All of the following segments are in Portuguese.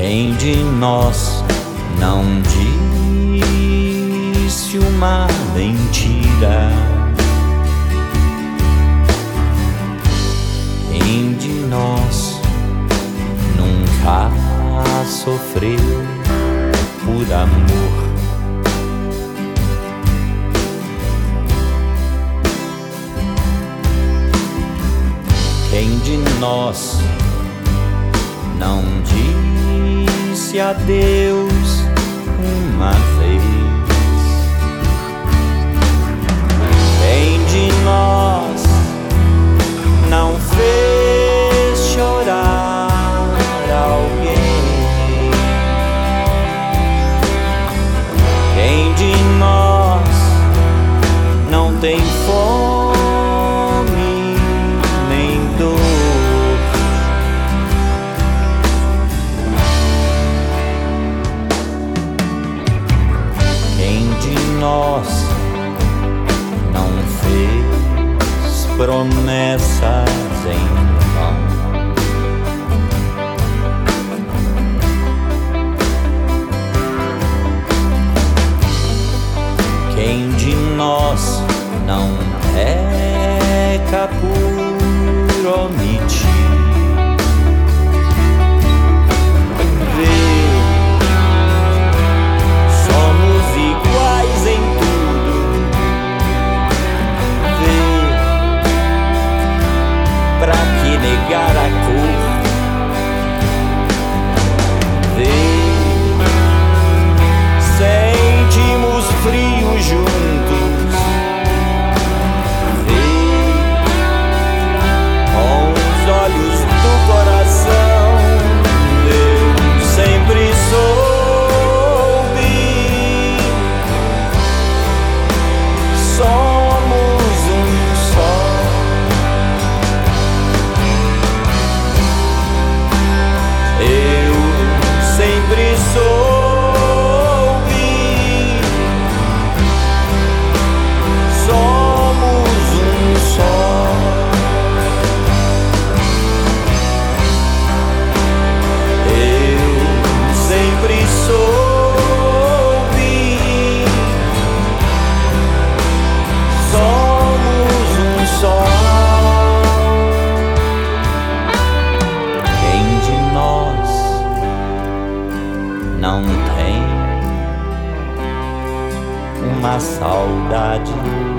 Quem de nós não disse uma mentira? Quem de nós nunca sofreu por amor? Quem de nós não disse adeus uma vez? Quem de nós não fez chorar alguém? Quem de nós não tem fome nem dor? Quem de nós não fez promessas em vão? Quem de nós não peca por omitir? Vê, somos iguais em tudo. Vê, pra que negar a cor? Vê, sentimos frio juntos. Vê, com os olhos do coração, eu sempre soube. Somos um só. Eu sempre soube. Somos um só. Eu sempre soube. Somos um só. Quem de nós não tem uma saudade?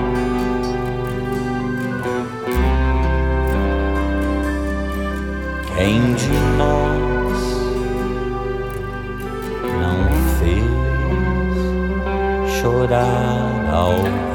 Quem de nós não fez chorar alguém?